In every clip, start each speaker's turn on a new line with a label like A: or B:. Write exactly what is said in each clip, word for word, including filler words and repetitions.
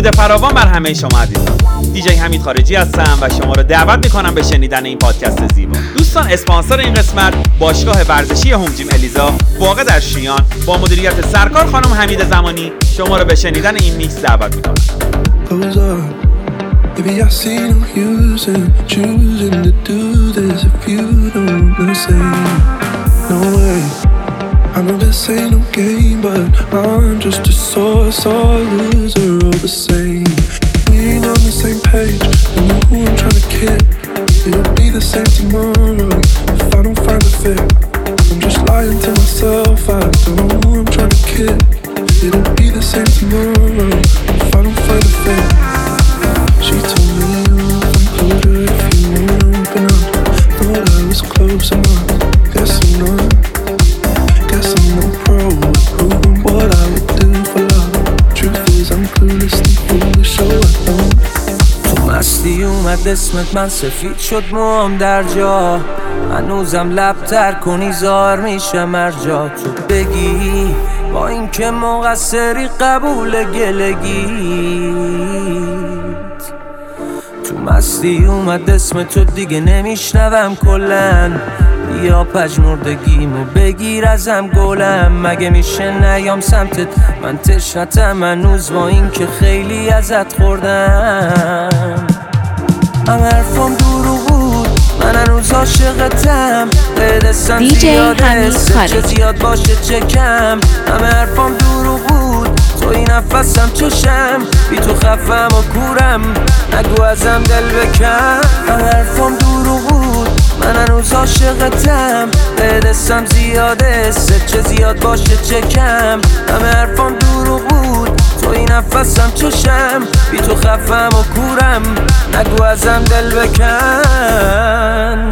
A: درود فراوان بر همه شما عزیزان. دیجی حمید خارجی هستم و شما رو دعوت میکنم به شنیدن این پادکست زیبا. دوستان، اسپانسر این قسمت باشگاه ورزشی هوم جیم الیزا واقع در شیان با مدیریت سرکار خانم حمید زمانی شما رو به شنیدن این میکس دعوت میکنم.
B: Baby, I see no use in choosing to do this if you don't listen. No way, I know this ain't no game, but I'm just a sore, sore loser all the same. We ain't on the same page, you know who I'm trying to kid. It'll be the same tomorrow if I don't find a fit. I'm just lying to myself, I don't know who I'm trying to kid. It'll be the same tomorrow if I don't find a fit. She told me you can close her if you wanna open up. Thought I was close enough. Guess I'm not. Guess I'm no pro at proving what I would do for love. Truth is I'm cluelessly foolish, so I don't.
C: تو مستی اومد اسمت، من سفید شد موام در جا. هنوزم لب تر کنی زار میشم ارجا. تو بگی با این که مقصری قبول گلگی. تو مستی اومد اسم تو دیگه نمیشنوم کلن. یا پژمردگیمو بگیر ازم گلم. مگه میشه نیام سمتت، من تشنتم هنوز با این که خیلی ازت خوردم. همه حرفام دروغ بود، من هنوز عاشقتم. قدسم زیاده چه زیاد باشه چه کم. همه حرفام دروغ بود، توی نفسم چشم. بی تو خفم و کورم، نگو ازم دل بکن. همه حرفام دروغ بود، من هنوز عاشقتم. قدسم زیاده چه زیاد باشه چه کم. همه حرفام دروغ بود، توی نفسم چشم. بی تو خفم و کورم، نگو ازم دل بکن.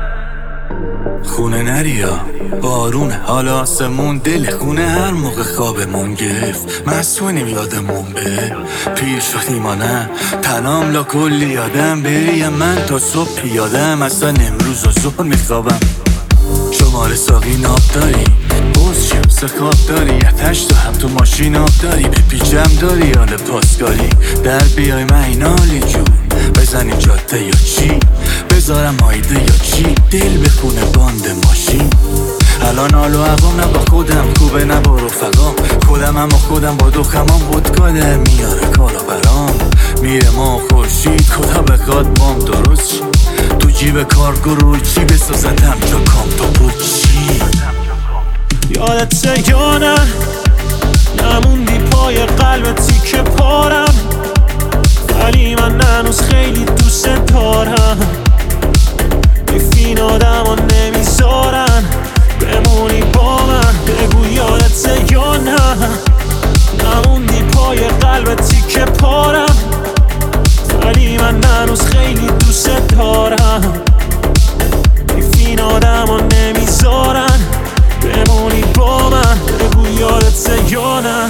D: خونه نریا بارونه، حالا آسمون دل خونه. هر موقع خوابمون گرفت مسونیم یادمون به پیر شدیم و نه تنام لا کلی یادم. بریم من تا صبح پیادم، اصلا امروز و ظهر میخوابم. شماره ساقی ناب داری، بوز شیم سخاب داری. یتش تو هم تو ماشین آب داری، بپیچم داری حال پاسکاری. در بیای من اینالی جون بزنیم جاده یا چی، بذارم آیده یا چی. دل بخونه باند ماشین. الان حال و هوام نه با خودم خوبه نه با رفقام. خودم اما خودم با دو خمام خودکا در میاره کارا برام. میره ما خورشید خدا بخواد مام درست شی. تو جیب کارگو روی چی بسازتم جا کام تو بود چی.
E: یادت یا نه نموندی پای قلبتی که پارم. ولی من هنوز خیلی دوست دارم. این آدم ها نمیذارن بمونی با من. بگو یادت یا نه نموندی پای قلبتی که پارم. ولی من هنوز خیلی دوست دارم. این آدم ها نمیذارن بمونی با من. بگو یادت یا نه.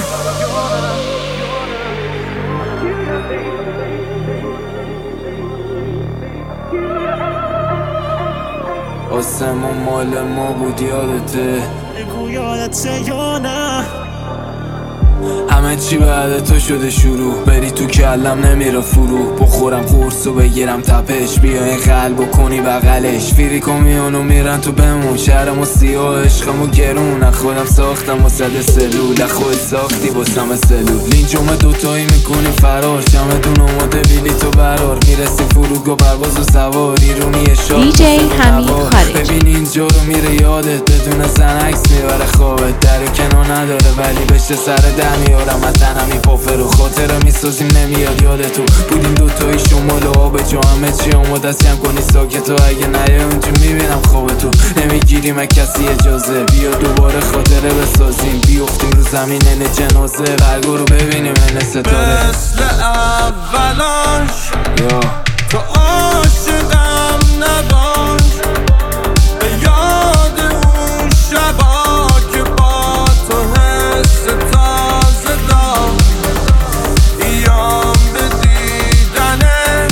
C: آسمون مال ما بود یادته.
E: بگو یادت یا نه.
C: همه چی بعد تو شده شروع. بری تو کلم نمیره فرو. بخورم قرصو بگیرم تپش. بیا این قلبو کنی بغلش. فیری کمیونو میرن تو بمون. شهرمو سیاه عشقمو گرون. خودم ساختم و صد سلول. خود ساختی باسم سلول. لینجوم دوتایی میکنی فرار. شمدون اومده بیلی تو برار. میرسی فرودگاه پرواز و سوار. ایرونی شاد
F: دیجی حمید خارجی.
C: ببین اینجا رو میره یادت. بدون زن عکس میبره خوابت. در کنار نداره ولی بشه سر در میارم. مثلا همین پافر و خاطره میسازیم نمیاد یاد تو. بودیم دوتایی شمال و آب جا. همه چی آماده است کم کنی ساکت و اگه نیه اونجا میبینم خواب تو. نمیگیریم از کسی اجازه. بیا دوباره خاطره بسازیم. بیافتیم رو زمین این جنازه. برگو رو ببینیم این ستاره.
D: مثل اولاش
C: یا
D: تو عاشقم نباش. به یاد اون شبا که با تو حس تازه داشت. ایام به دیدنه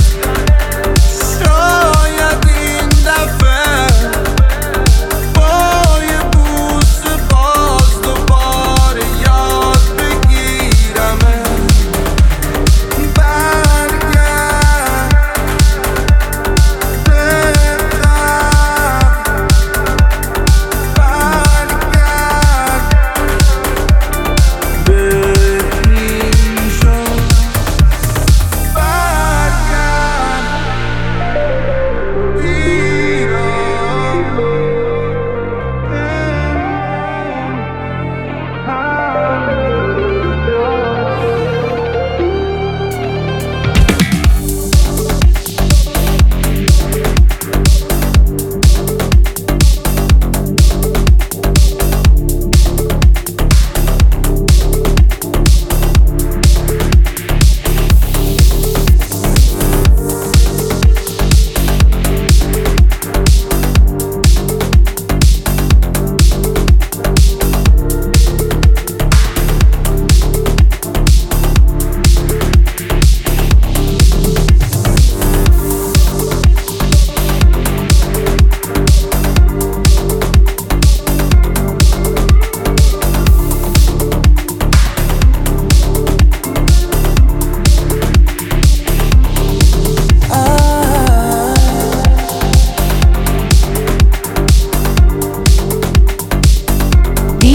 D: شاید این دفعه با یه بوس باز دوباره یاد بگیرمه.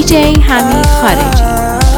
F: دیجی حمید خارجی.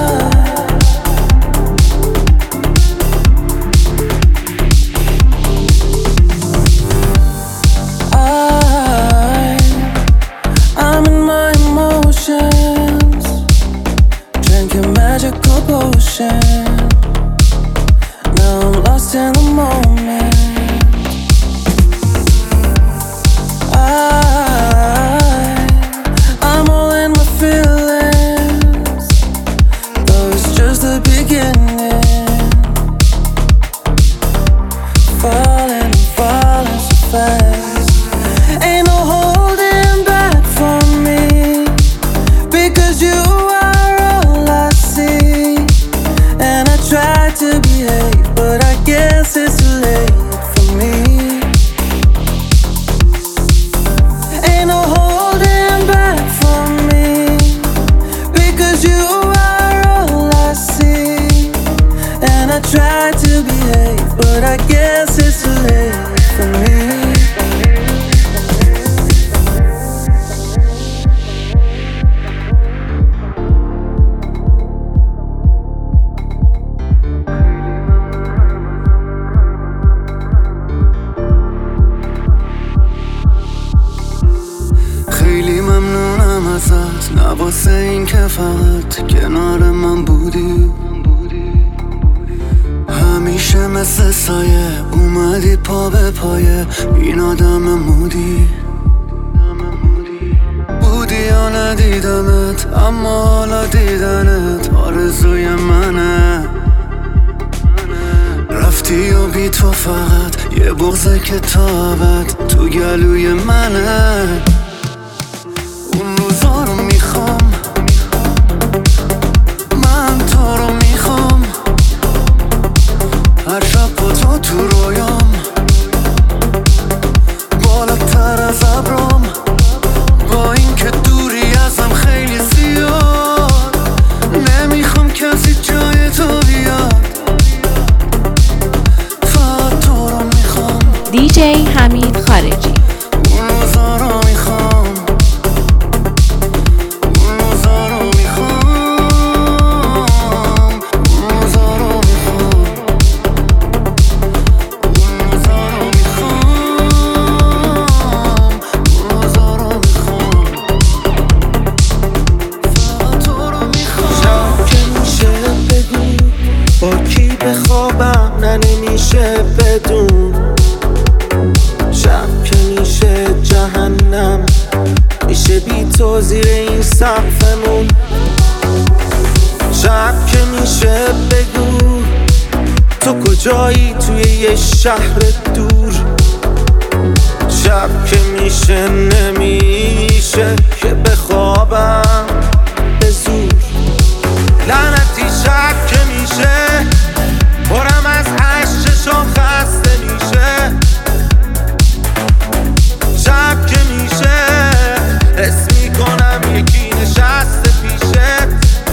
D: واسه این که فقط کنار من بودی، همیشه مثل سایه اومدی پا به پایه این آدم مودی بودی یا ندیدمت، اما حالا دیدنت آرزوی منه. رفتی و بی تو فقط یه بغضه که تا ابد تو گلوی منه. اون روزا رو میخوام، من تو رو میخوام، هر شب با تو تو رویام، بالاتر از ابرام، با این که دوری ازم خیلی زیاد، نمیخوام کسی جای تو بیاد، فقط تو رو میخوام.
F: دیجی حمید خارجی.
D: اون روزا رو میخوام،
E: نمیشه بدون شب که میشه جهنم، میشه بی تو زیر این سقفمون. شب که میشه بگو تو کجایی توی یه شهر دور. شب که میشه نمیشه که بخوابم به زور. لعنتی شب که میشه برم از هشت چشم خسته میشه. شب که میشه حس میکنم یکی نشسته پیشت.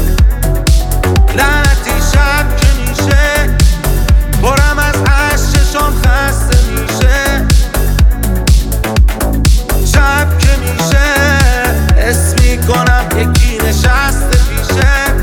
E: لعنتی شب که میشه برم از هشت چشم خسته میشه. شب که میشه حس میکنم یکی نشسته پیشت.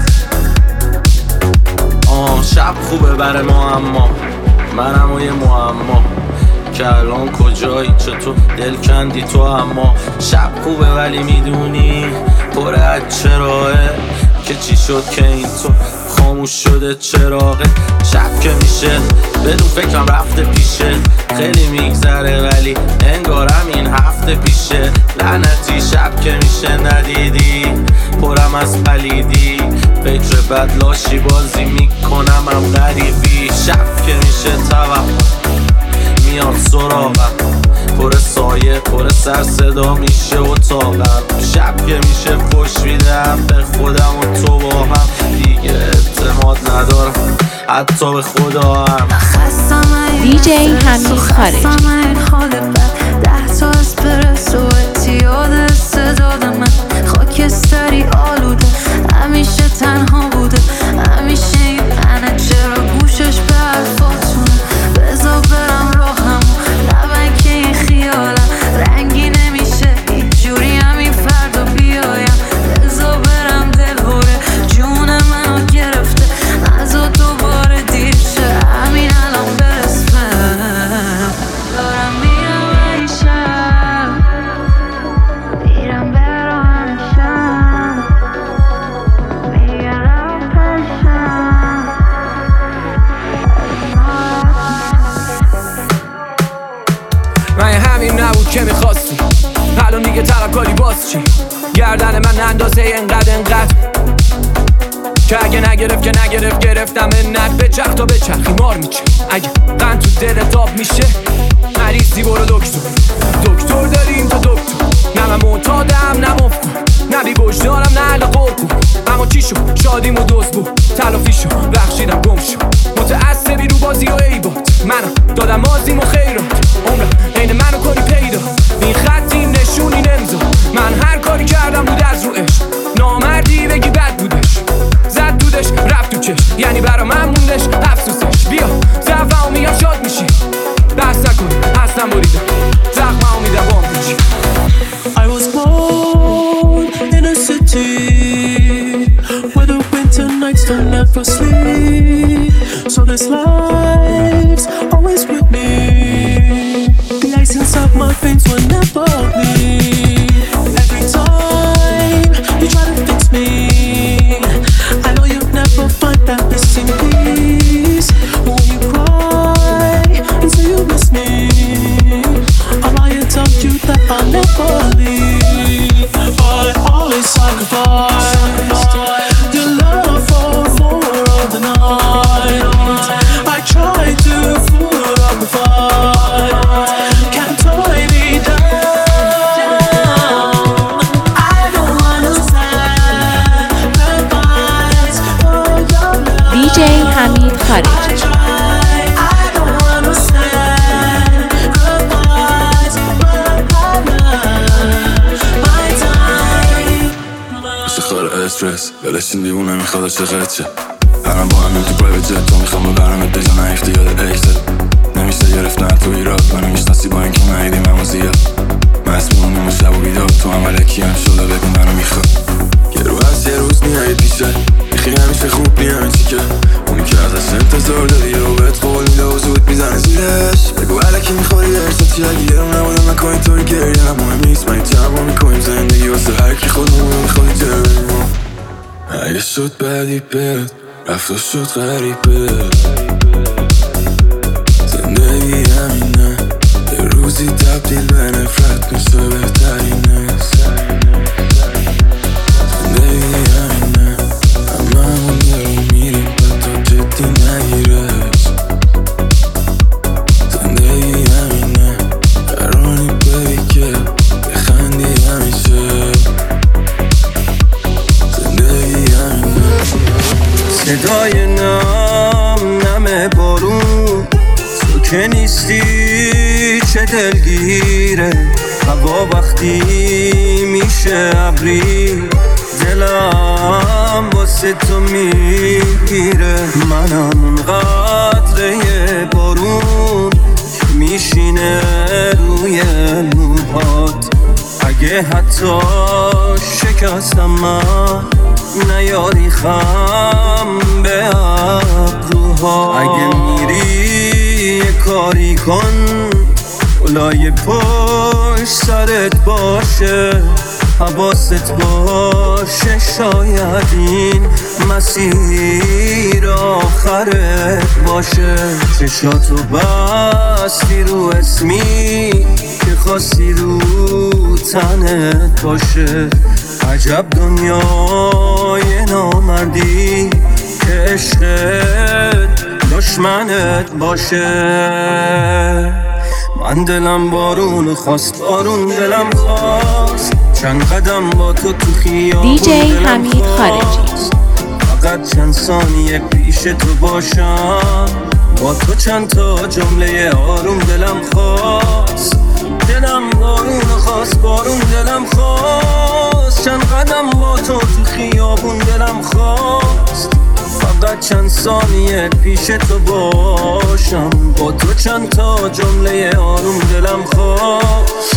C: آه شب خوبه برای ما، اما منم و یه معما که الان کجایی، چطور دل کندی تو. اما شب خوبه ولی میدونی پر از چراغه که چی شد که این تو خاموش شده چراغه. شب که میشه بدون فکرم رفته پیشه، خیلی میگذره ولی انگارم این هفته پیشه. لعنتی شب که میشه ندیدی پرم از پلیدی، فکر بد لاشی بازی میکنم هم غریبی. شب که میشه توهم میاد سراغم، پر سایه پر سر صدا میشه اتاقم. شب که میشه فش میدم به خودم و تو با هم، دیگه اعتماد ندارم حتی به خدا هم.
F: دیجی حمید خارجی.
G: ده تا اسپرسو اتیاد استعداد من، خاکستری آلوده همیشه تنها بوده، همیشه این منه چرا گوشش به حرفاتونه. بذار برم راهمو نبن که این خیالم رنگی نمیشه هیچ جوری همین فردا بیایم. بذار برم
C: نکاری باز چی گردن من اندازه اینقدر اینقدر که اگه نگرفت که نگرفت گرفتم منت به چرخ تا به چرخی مار میچه اگه قند تو دل تاب میشه مریضی برو دکتر دکتر داریم تا دکتر نه من معتادم نه مفکر نه بی وجدانم نه اهل قرقور اما چی شو شادیم و دوست بود تلافی شو بخشیدم گم شو متعصبی رو بازی و ایباد منم دادم مازیم و خیرات عمرم عین منو کنی پیدا این خطی نشونی نمزا من هر کاری کردم بود از رو عشق نامردی بگی بد بودش زد دودش رفت تو چش یعنی برا من موندش افسوسش بیا زفه میگم شاد میشی بحث نکن اصلا بریدم زخمه میدم بام بچی
B: I was born in a city where the winter nights don't never sleep. So this life's always with me. The ice inside my veins will never bleed. Every time you try to fix me, I know you'll never find that missing piece. But when you cry and say you miss me, I'll lie and tell you that I'll never leave. I always sacrifice your love for more of the night. I try to put up a fight, can't tie me down. I don't wanna sacrifice for your love.
F: دی جی حمید خارجی.
D: استرس ولشین دیوونه میخواد چقدر چه هرم با همین تو پرایوت جت تو میخوام ببرمت بجا نه اختیار اکست نمیشه گرفت نه تو ایراد منو میشناسی با اینکه نهیدی من زیاد مسمونیم و شب و بیداد تو هم علکی هم شده بگو منو میخواد یه رو هست یه روز نیایید میشه میخی همیشه خوب نی همین چی که اونی که ازش انتظار داری و بهت قول میده و زود میزنه زیرش بگو علکی میخوری ارشاد چی اگه یه رو نبودم نکنی طوری گریه هم مهم نیست من جمع میکنیم زندگی واسه هرکی خودمون میخوادی جریم اگه شد بعدی بد رفت و شد غریبه زندگی همینه یه روزی تبدیل به نفرت میشه بهترینه زندگی همینه همه همون یه رو میریم تا جدی نگیرش زندگی همینه قرانی ببی که بخندی همیشه صدای نام نم بارون تو که نیستی چه دلگیره هوا وقتی میشه ابری دلم واسه تو میگیره منم اون قطره بارون که میشینه روی موهات اگه حتی شکستم من نیاری خم به ابروها اگه میری یه کاری کن اولای پشت سرت باشه حواست باشه شاید این مسیر آخرت باشه چشاتو بستی رو اسمی که خواستی رو تنت باشه عجب دنیای نامردی که عشقت دشمنت باشه من دلم بارون خواست بارون دلم خواست چند قدم با تو تو خیابون
F: دی جی حمید خارجی
C: فقط چند ثانیه پیش تو باشم با تو چند تا جمله آروم دلم خواست دلم بارون خواست بارون دلم خواست چند قدم با تو تو خیابون دلم خواست فقط چند ثانیه پیش تو باشم با تو چند تا جمله آروم دلم خواست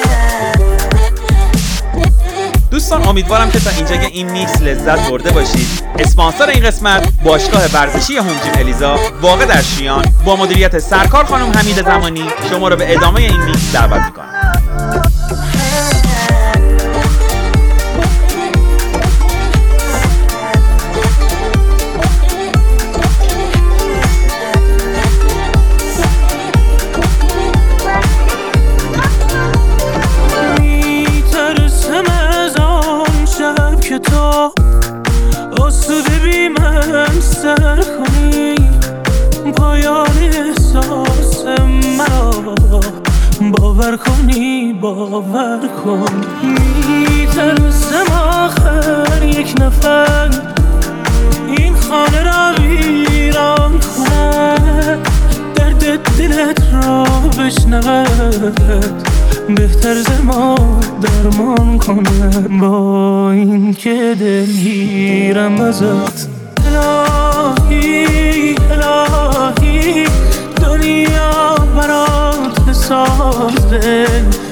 A: دوستان امیدوارم که تا اینجا این میکس لذت برده باشید. اسپانسر این قسمت باشگاه ورزشی هوم جیم الیزا واقع در شیان با مدیریت سرکار خانم حمید زمانی شما رو به ادامه این میکس دعوت میکنم.
B: میترسم
C: باور کنی باور کن میترسم آخر یک نفر این خانه را ویران کنه، درد دلت را بشنود بهتر ز ما درمان کنه. با این که دلگیرم ازت الهی الهی دنیا برات بسازه،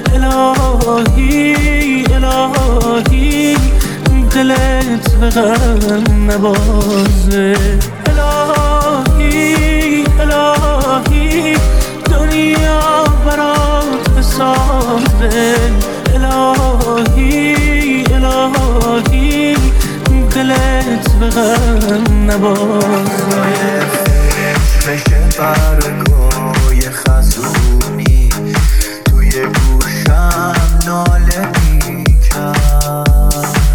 C: الهی الهی دلت به غم نبازه، الهی الهی دنیا برات بسازه، الهی الهی دلت به غم نبازه.
H: فکر برگای خزونی توی گوشم ناله میکرد،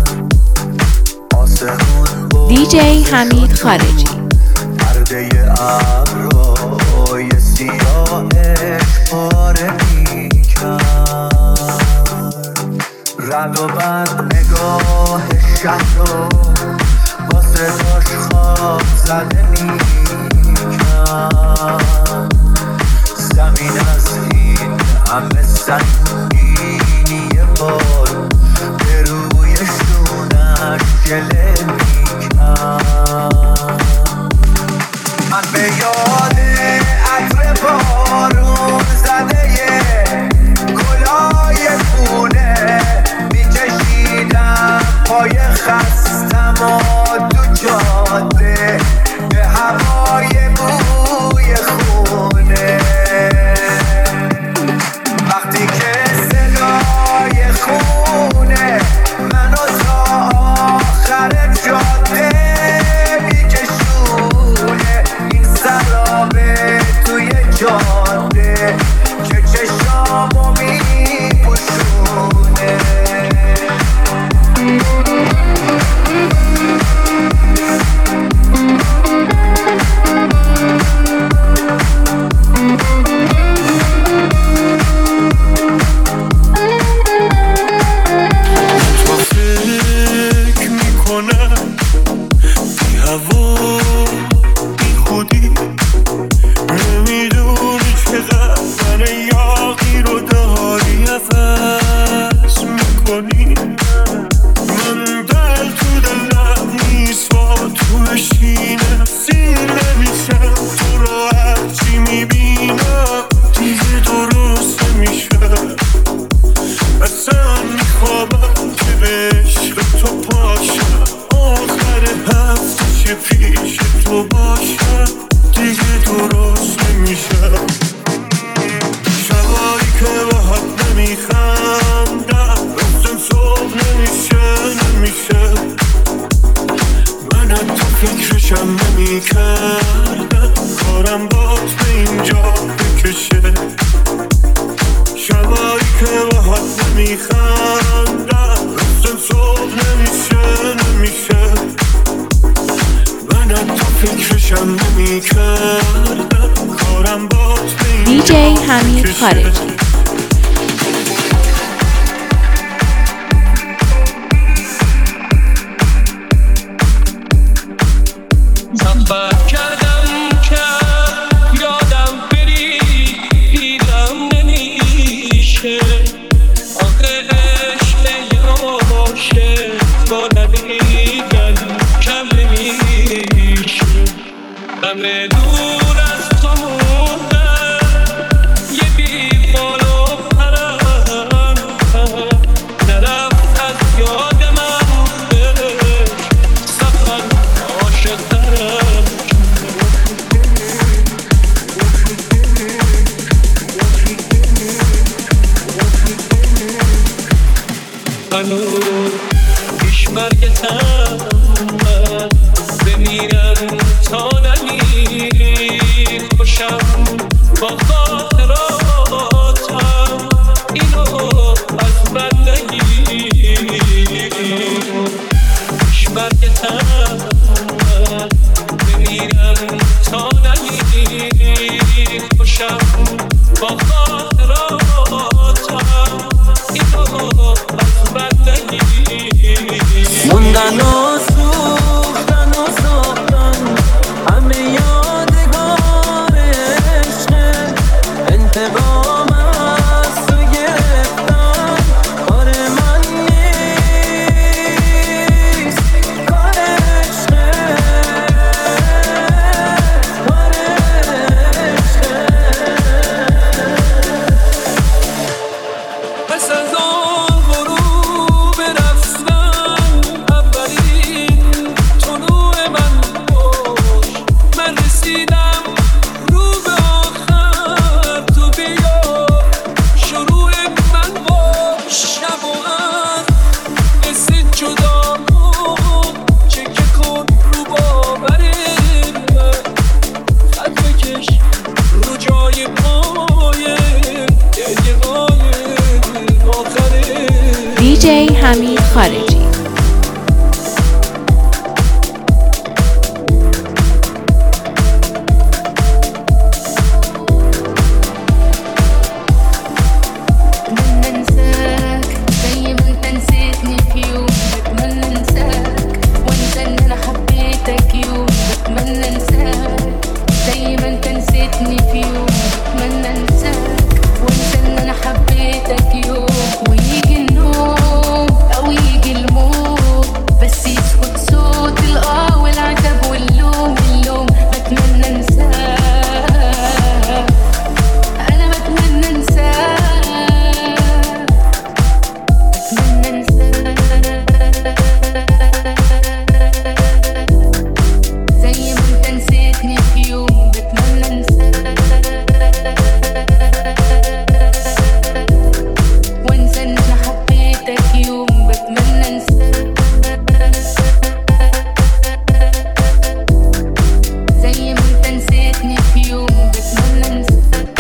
H: آسمون با
F: دی جی حمید خارجی
H: پرده ابرهای سیاهش پاره میکرد، رد و بند نگاه شهر رو با صداش خواب زده میکرد، زمین از این همه سنگینی بار به روی شونش گله میکرد. من به یاد عطر بارون زده گلای خونه میکشیدم پای خستم و دو جاده به هوای بوی خونه، وقتی که صدای خونه منو تا آخر جاده میکشونه، این سرابه توی جاده که چشامو میپوشونه.
F: دی جی حمید خارجی
C: با خاطرات من و سوختن و ساختن همه یادگار عشقه انتقام از تو گرفتن کار من نیست کار عشقه کار عشقه پس از آن غروب رفتن اولین طلوع من باش من رسیدم رو به آخر تو بیا شروع من باش شب و از قصه جدا چکه کن رو باور من خط بکش رو جای پای گریه های آخره
F: دیجی حمید خارجی.
G: بتمنى انساك زي ما انت نسيتني في يوم بتمنى انساك وانسى ان انا حبيتك يوم بتمنى انساك زي ما انت نسيتني في يوم بتمنى انساك وانسى ان انا حبيتك يوم ويجي النوم او يجي الموت بس يسكت صوت الاه والعتب واللوم اللوم بتمنى انساك انا بتمنى انساك بتمنى انساك زي ما انت نسيتني في يوم بتمنى انساك وانسى ان انا حبيتك يوم بتمنى انساك زي ما انت نسيتني في يوم بتمنى انساك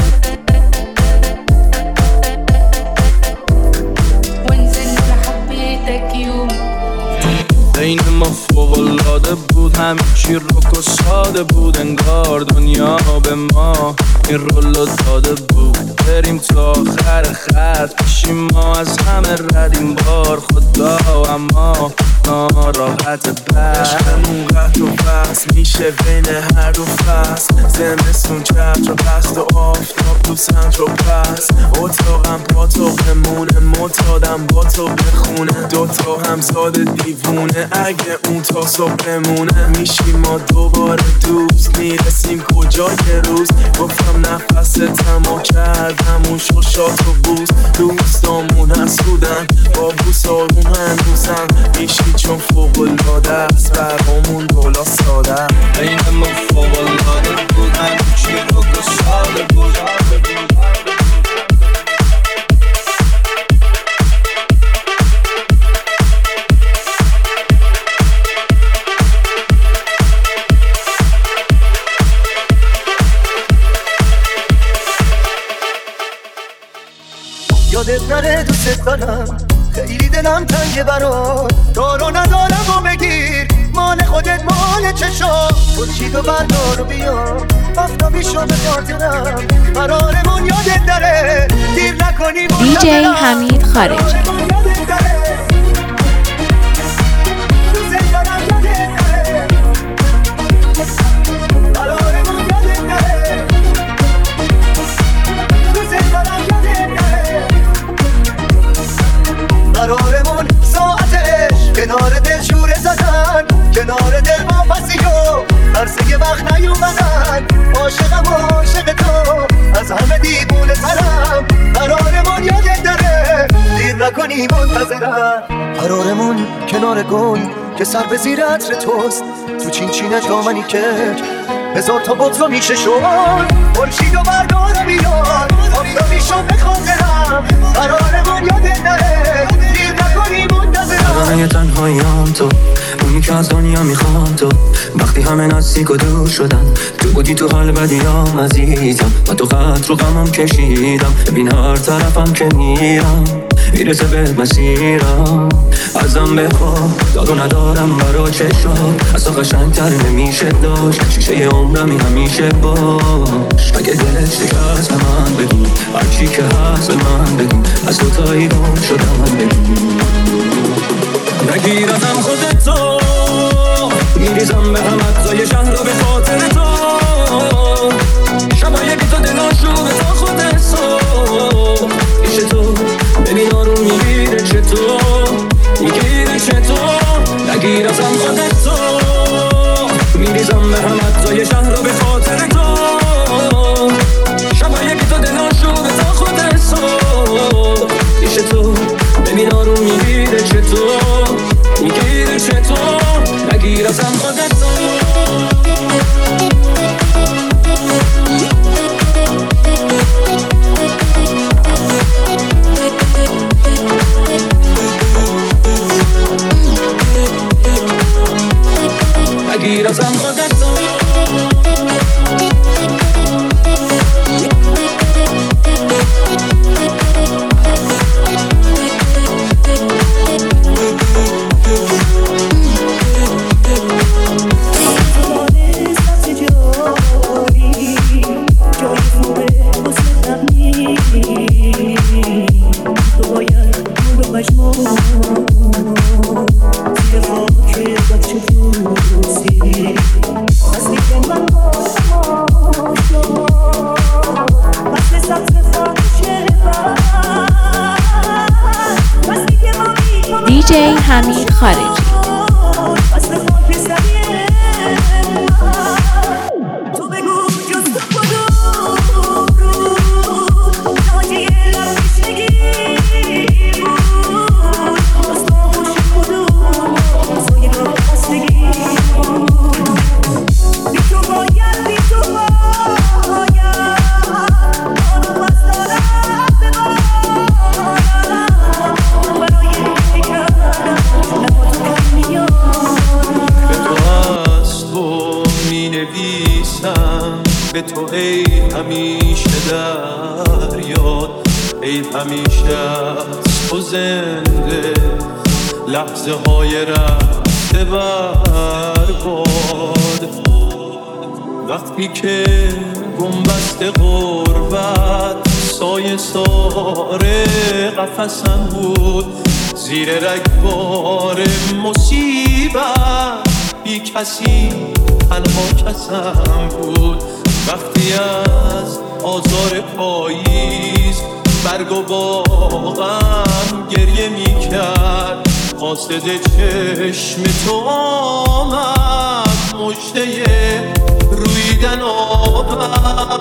G: وانسى ان انا حبيتك يوم
C: بین ما فوق‌العاده بود همه چی رک و ساده بود انگار دنیا به ما این رولو داده بود بریم تا آخر خط پیشیم ما از همه ردیم بار خدا اما ناراحت بر
B: عشقمون قطع و فصل میشه بین هر دو فصل زمستون چتر و بخت و آفتاب تو سنتر و پس اتاقم پاتاقمونه معتادم با تو بخونه دوتا همزاد دیوونه اگه اون تا صبح بمونه میشیم ما دوباره دوست میرسیم کجا یه روز گفتم نفس تمام کردم اون شوشات و بوس دوستامون حسودن با بوس آروم هنوزم میشی چون فوق‌العاده است برامون دولا ساده
C: بین ما فوق‌العاده بود همه چی رک و ساده بود
H: یادت نره دوست دارم خیلی دلم تنگه برات دارو ندارم و بگیر مال خودت مال چشام خودشید و بردار و بیا آفتابی شو به خاطرم قرارمون یادت نره دیر نکنی
F: دیجی حمید خارجی.
H: قرارمون ساعتش کنار دل شوره زدن کنار دل با پسیو عرصه وقت نیومدن عاشقم و عاشق تو از همه دیوونه ترم قرارمون یادت نره دیر نکنی منتظرم قرارمون کنار گل که سر به زیر عطر توست تو چین چینه دامنی که هزار تا بطر رو میشه شد خورشید و بردار و بیار آفتابی شو به خاطرم قرارمون یادت نره دیر نکنی منتظرم
C: ترانه تنهاییام تو اونی که از دنیا میخوام تو وقتی همه نزدیک و دور شدن تو بودی تو حال بدیام عزیزم و تو قدر و غمم کشیدم ببین هر طرفم که میرم میرسه به مسیرم ازم بخواه دارو ندارم برا چشم از تو قشنگتر نمیشه داشت شیشه عمرمی همیشه باش اگه دلت شکست به من بگو هرچی که هست به من بگو از تو تایی گم شدم بگو نگیر ازم خودت تو میریزم به هم اجزای شهر رو به خاطر تو شبایی که تو دلاشو به تا خود حساب پیش تو ببین آروم میگیره چطور میگیره چطور نگیر ازم خودت تو میریزم به هم اجزای شهر رو به خاطر تو شبایی که تو دلاشو به تا خود حساب پیش تو ببین آروم میگیره چطور میگیره چطور نگیر ازم خودت تو نگیر ازم خودت تو
F: دیجی حمید خارجی.
E: به تو ای همیشه در یاد ای همیشه از تو زنده لحظه های رفته برباد وقتی که گنبست غربت سایه ساره قفسم بود زیر رگبار مصیبت بی کسی تنها کسم بود وقتی از آزار پاییز برگ و باغم گریه می کرد قاصد چشم تو آمد مژده رویدن آمد.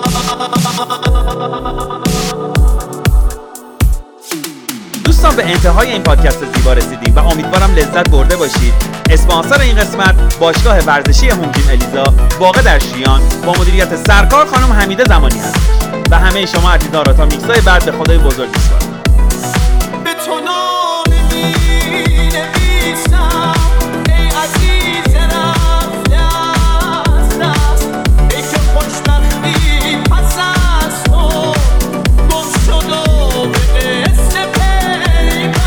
A: دوستان به انتهای این پادکست زیبا رسیدیم و امیدوارم لذت برده باشید. اسپانسر این قسمت باشگاه ورزشی هومجیم الیزا واقع در شیان با مدیریت سرکار خانم حمیده زمانی هست و همه شما عزیزان را تا میکسای بعد به خدای بزرگ میسپارم.
E: به تو نام می‌نویسم ای عزیز رفته از دست ای که خوشبختی پس از تو گم شد و به قصه پیوند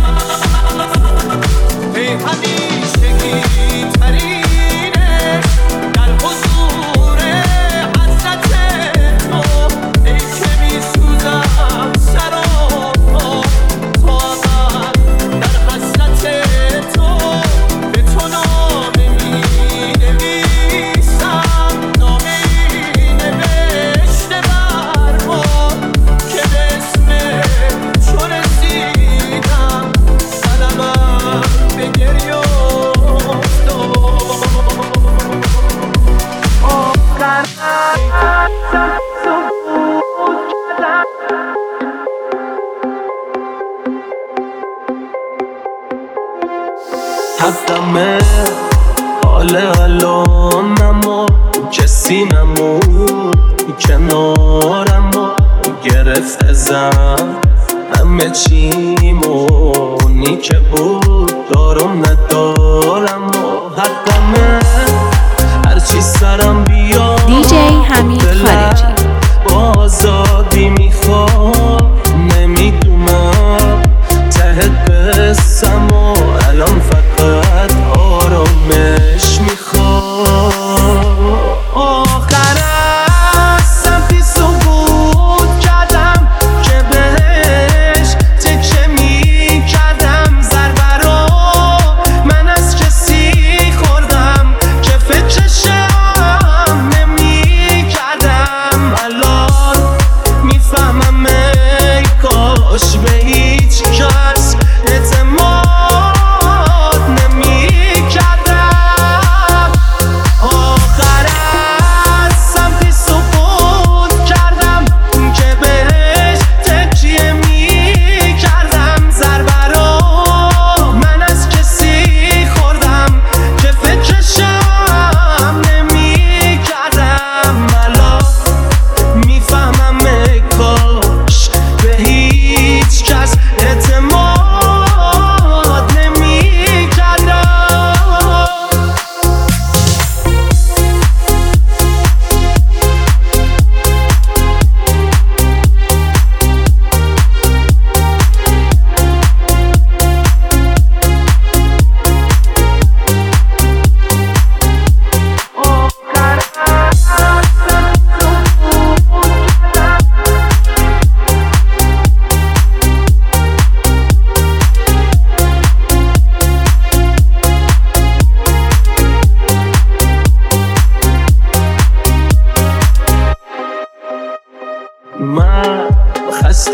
E: ای همیشگی ترینه در حضور حضرت تو ای که میسوزم سراپا تو آمد در حضرت تو به تو نامه می نویسم نامه ای نوشته بر ما که به اسم چو رسیدم قلمم به گریه افتاد.
C: حقمه حال الان اما کسی نمود کنارم و گرفت ازم همه چیمونی که بود دارم ندارم و حقمه هرچی سرم بیاد
F: دیجی حمید خارجی.
C: با آزادی میخوام نمیدونم ته قسم و الان فقط آرامش میخوام آخر از سمتی سقوط کردم که بهش تکه میکردم ضربه رو من از که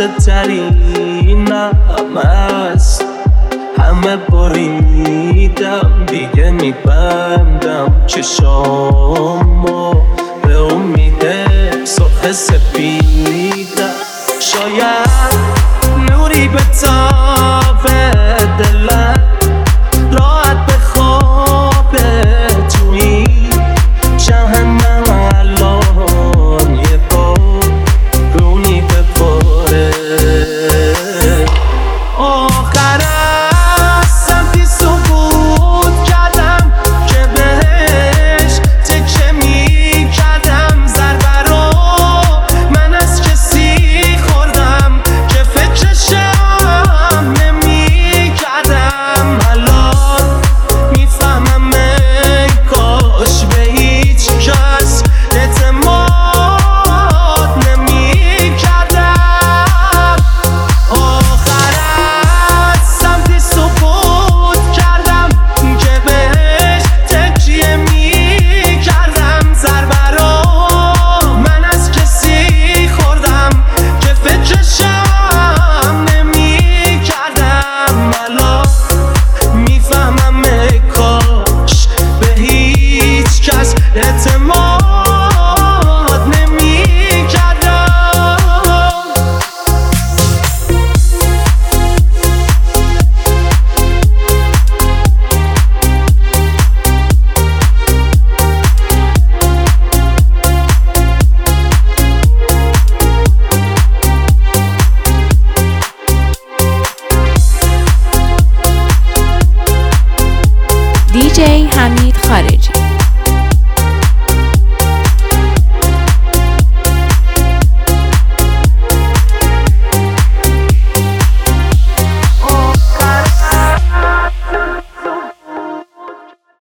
C: خسته ترینم از همه بریدم، دیگه میبندم چشامو به امید صبح سپیدم. شاید نوری به تا